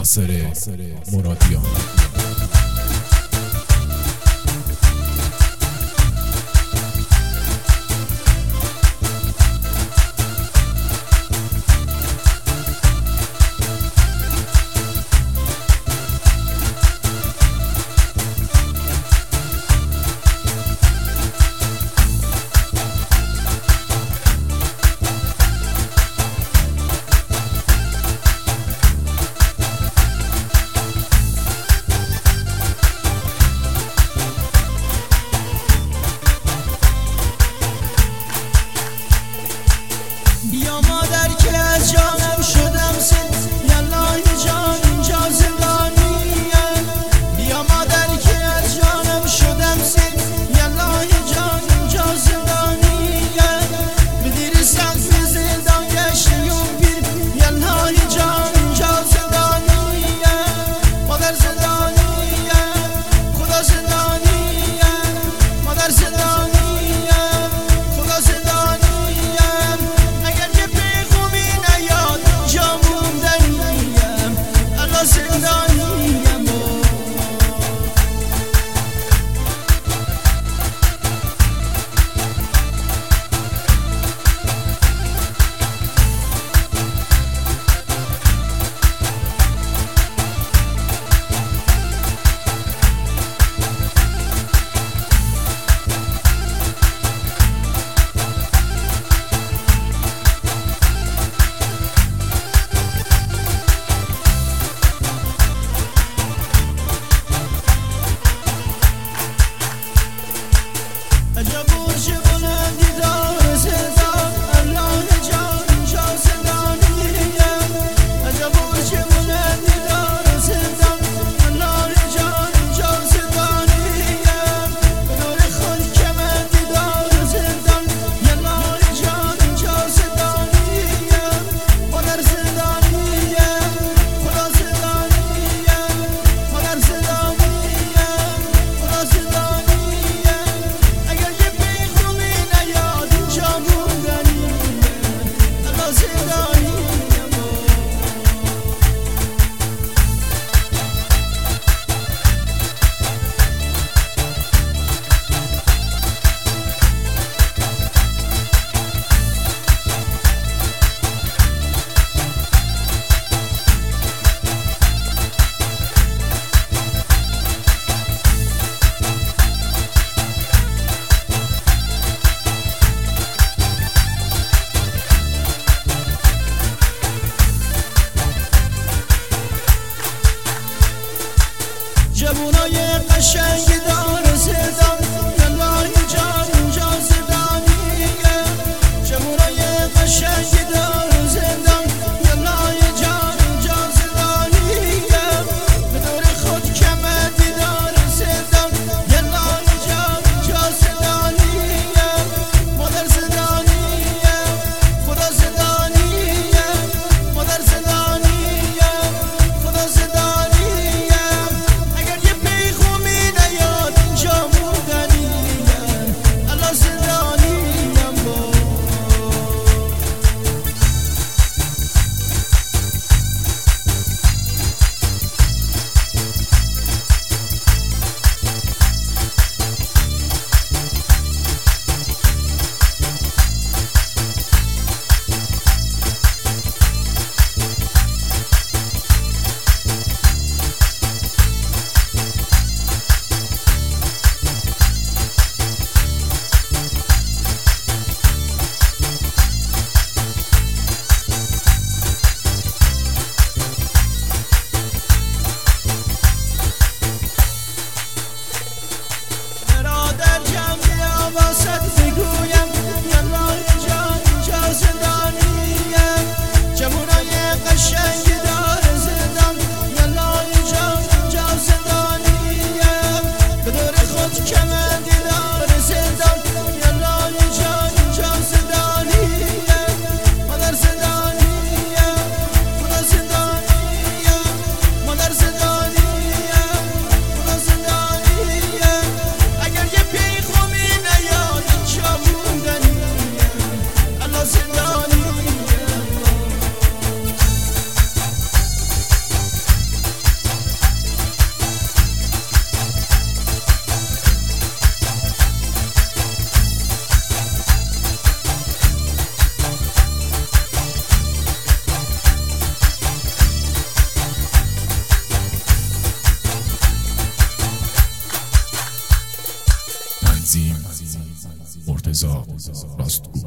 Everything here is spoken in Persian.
ناصر مرادیان. بیا مادر که از جانم شدم سید یالله جان اینجا زندانیم. بیا مادر که از جانم شدم سید یالله جان اینجا زندانیم. بدیر سقف زندان گشتیم پیر یالله جان اینجا زندانیم. مادر زندانیم، خدا زندانیم، مادر زندانیم، خدا زندانیم. جوونای قشنگ دار زندان یالله جان اینجا زندانیه. جوونای قشنگ دار زندان یالله جان اینجا زندانیه. به دور خود کمندی دار زندان یالله جان اینجا زندانیه. مادر زندانیه، خدا زندانیه، مادر زندانیه، خدا زندانیه. اگر یه پیغامی نیاد تنظیم مرتضی راستگو.